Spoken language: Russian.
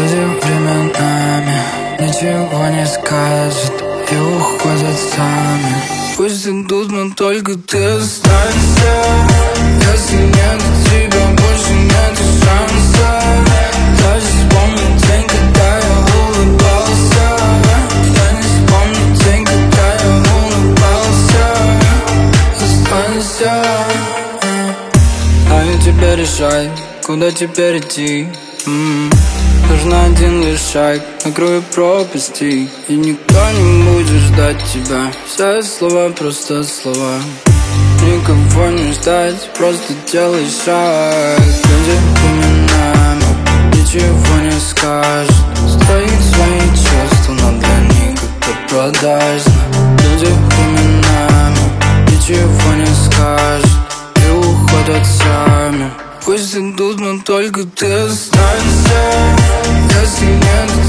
Люди временами ничего не скажут и уходят сами. Пусть идут, но только ты останься. Если нет тебя, больше нет шанса. Даже вспомни день, когда я улыбался. Я не вспомню день, когда я улыбался. Останься. А я теперь решай, куда теперь идти. Нужно один лишь шаг на краю пропасти, и никто не будет ждать тебя. Все слова просто слова. Никого не ждать, просто делай шаг. Люди временами ничего не скажут. Строить свои чувства, но для них это продажно. Люди временами ничего не скажут и уходят сами. Пусть идут, но только ты останься. Если нет